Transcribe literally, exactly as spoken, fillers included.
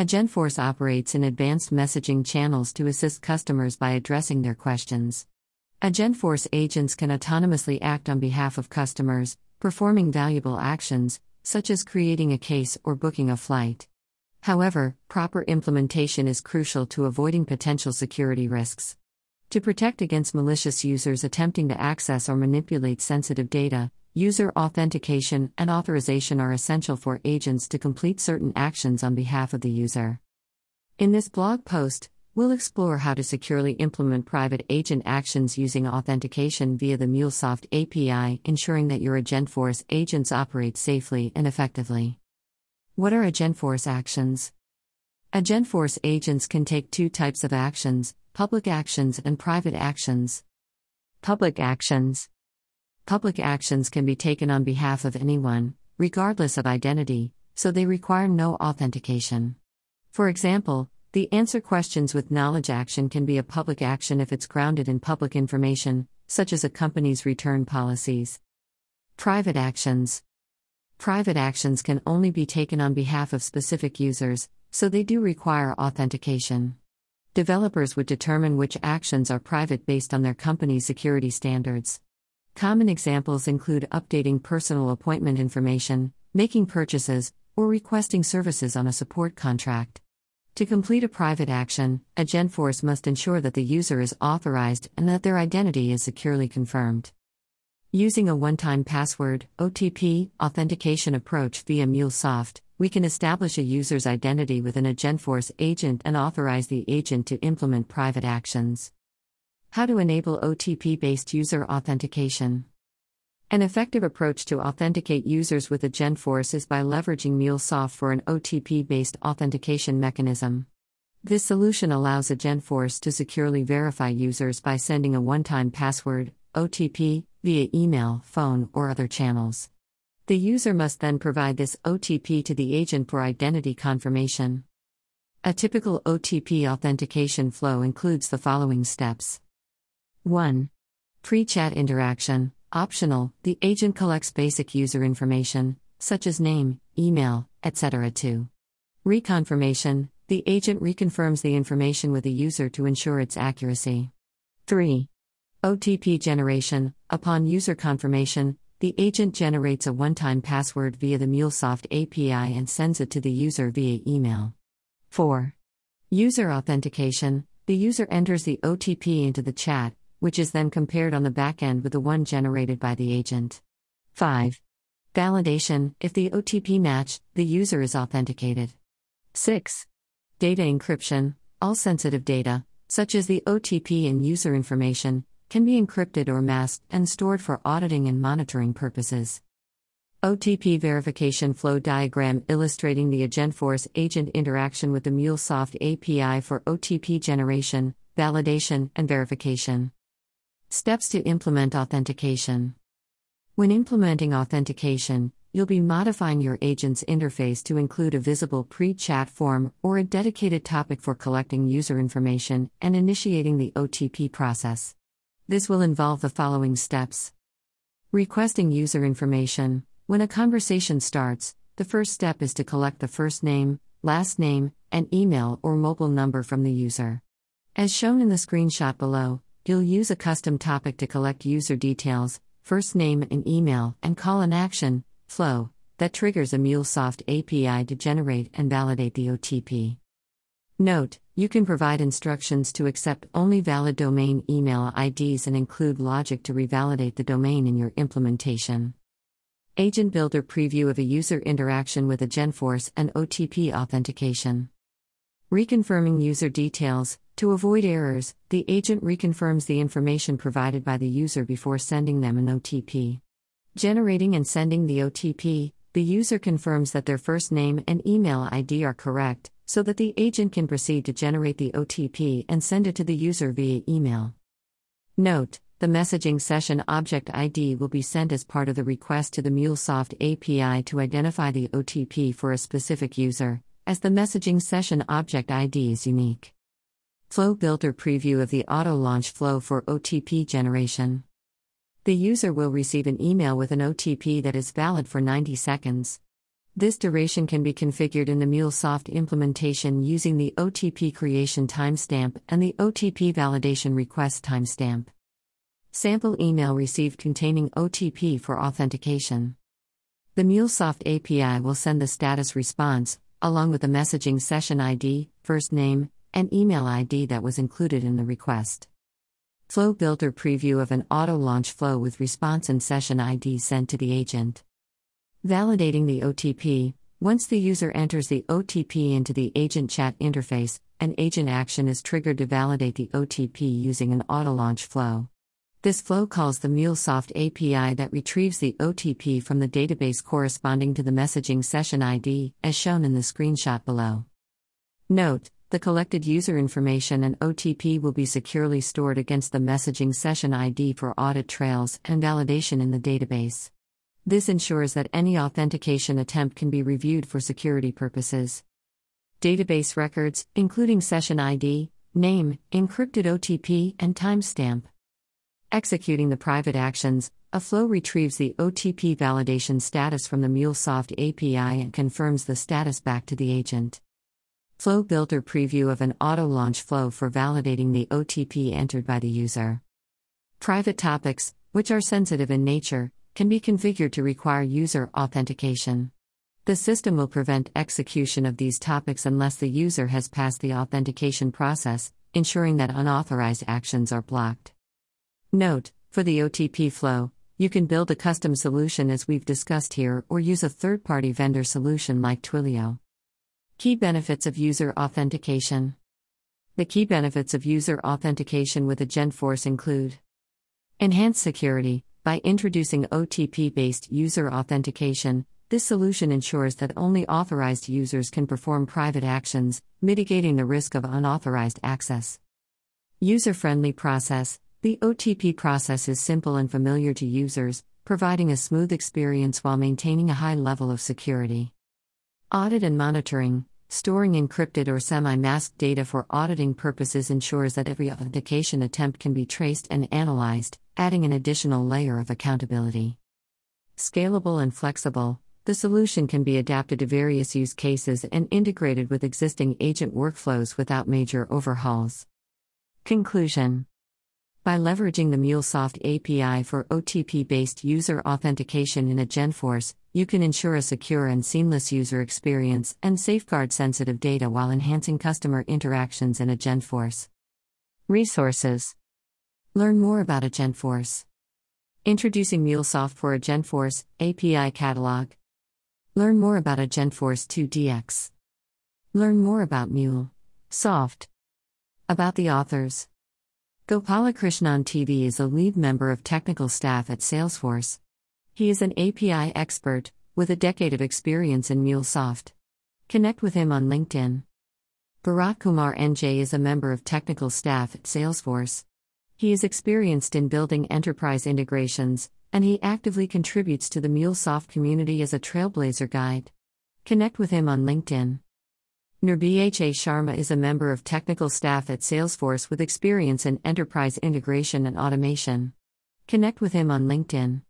Agentforce operates in advanced messaging channels to assist customers by addressing their questions. Agentforce agents can autonomously act on behalf of customers, performing valuable actions, such as creating a case or booking a flight. However, proper implementation is crucial to avoiding potential security risks. To protect against malicious users attempting to access or manipulate sensitive data, user authentication and authorization are essential for agents to complete certain actions on behalf of the user. In this blog post, we'll explore how to securely implement private agent actions using authentication via the MuleSoft A P I, ensuring that your Agentforce agents operate safely and effectively. What are Agentforce actions? Agentforce agents can take two types of actions: public actions and private actions. Public actions. Public actions can be taken on behalf of anyone, regardless of identity, so they require no authentication. For example, the answer questions with knowledge action can be a public action if it's grounded in public information, such as a company's return policies. Private actions. Private actions can only be taken on behalf of specific users, so they do require authentication. Developers would determine which actions are private based on their company's security standards. Common examples include updating personal appointment information, making purchases, or requesting services on a support contract. To complete a private action, Agentforce must ensure that the user is authorized and that their identity is securely confirmed. Using a one-time password (O T P) authentication approach via MuleSoft, we can establish a user's identity with an Agentforce agent and authorize the agent to implement private actions. How to enable O T P-based user authentication. An effective approach to authenticate users with Agentforce is by leveraging MuleSoft for an O T P-based authentication mechanism. This solution allows Agentforce to securely verify users by sending a one-time password (O T P) via email, phone, or other channels. The user must then provide this O T P to the agent for identity confirmation. A typical O T P authentication flow includes the following steps. one. Pre-chat interaction. Optional, the agent collects basic user information, such as name, email, et cetera. two. Reconfirmation, the agent reconfirms the information with the user to ensure its accuracy. three. O T P generation, upon user confirmation, the agent generates a one-time password via the MuleSoft A P I and sends it to the user via email. four. User authentication, the user enters the O T P into the chat, which is then compared on the backend with the one generated by the agent. five. Validation, if the O T P match, the user is authenticated. six. Data encryption, all sensitive data, such as the O T P and user information, can be encrypted or masked and stored for auditing and monitoring purposes. O T P verification flow diagram illustrating the Agentforce agent interaction with the MuleSoft A P I for O T P generation, validation, and verification. Steps to implement authentication. When implementing authentication, you'll be modifying your agent's interface to include a visible pre-chat form or a dedicated topic for collecting user information and initiating the O T P process. This will involve the following steps. Requesting user information. When a conversation starts, the first step is to collect the first name, last name, and email or mobile number from the user. As shown in the screenshot below, you'll use a custom topic to collect user details, first name and email, and call an action, flow, that triggers a MuleSoft A P I to generate and validate the O T P. Note, you can provide instructions to accept only valid domain email I Ds and include logic to revalidate the domain in your implementation. Agent Builder preview of a user interaction with Agentforce and O T P authentication. Reconfirming user details. To avoid errors, the agent reconfirms the information provided by the user before sending them an O T P. Generating and sending the O T P, the user confirms that their first name and email I D are correct, so that the agent can proceed to generate the O T P and send it to the user via email. Note, the messaging session object I D will be sent as part of the request to the MuleSoft A P I to identify the O T P for a specific user, as the messaging session object I D is unique. Flow Builder preview of the auto-launch flow for O T P generation. The user will receive an email with an O T P that is valid for ninety seconds. This duration can be configured in the MuleSoft implementation using the O T P creation timestamp and the O T P validation request timestamp. Sample email received containing O T P for authentication. The MuleSoft A P I will send the status response, along with the messaging session I D, first name, and email I D that was included in the request. Flow Builder preview of an auto-launch flow with response and session I D sent to the agent. Validating the O T P. Once the user enters the O T P into the agent chat interface, an agent action is triggered to validate the O T P using an auto-launch flow. This flow calls the MuleSoft A P I that retrieves the O T P from the database corresponding to the messaging session I D, as shown in the screenshot below. Note: the collected user information and O T P will be securely stored against the messaging session I D for audit trails and validation in the database. This ensures that any authentication attempt can be reviewed for security purposes. Database records, including session I D, name, encrypted O T P, and timestamp. Executing the private actions, a flow retrieves the O T P validation status from the MuleSoft A P I and confirms the status back to the agent. Flow Builder preview of an auto-launch flow for validating the O T P entered by the user. Private topics, which are sensitive in nature, can be configured to require user authentication. The system will prevent execution of these topics unless the user has passed the authentication process, ensuring that unauthorized actions are blocked. Note: for the O T P flow, you can build a custom solution as we've discussed here or use a third-party vendor solution like Twilio. Key benefits of user authentication. The key benefits of user authentication with Agentforce include: enhanced security. By introducing O T P-based user authentication, this solution ensures that only authorized users can perform private actions, mitigating the risk of unauthorized access. User-friendly process. The O T P process is simple and familiar to users, providing a smooth experience while maintaining a high level of security. Audit and monitoring. Storing encrypted or semi-masked data for auditing purposes ensures that every authentication attempt can be traced and analyzed, adding an additional layer of accountability. Scalable and flexible. The solution can be adapted to various use cases and integrated with existing agent workflows without major overhauls. Conclusion. By leveraging the MuleSoft A P I for O T P-based user authentication in Agentforce, you can ensure a secure and seamless user experience and safeguard sensitive data while enhancing customer interactions in Agentforce. Resources. Learn more about Agentforce. Introducing MuleSoft for Agentforce, A P I Catalog. Learn more about Agentforce two D X. Learn more about MuleSoft. About the authors. Gopalakrishnan T V is a lead member of technical staff at Salesforce. He is an A P I expert, with a decade of experience in MuleSoft. Connect with him on LinkedIn. Bharat Kumar N J is a member of technical staff at Salesforce. He is experienced in building enterprise integrations, and he actively contributes to the MuleSoft community as a trailblazer guide. Connect with him on LinkedIn. Nirbhya Sharma is a member of technical staff at Salesforce with experience in enterprise integration and automation. Connect with him on LinkedIn.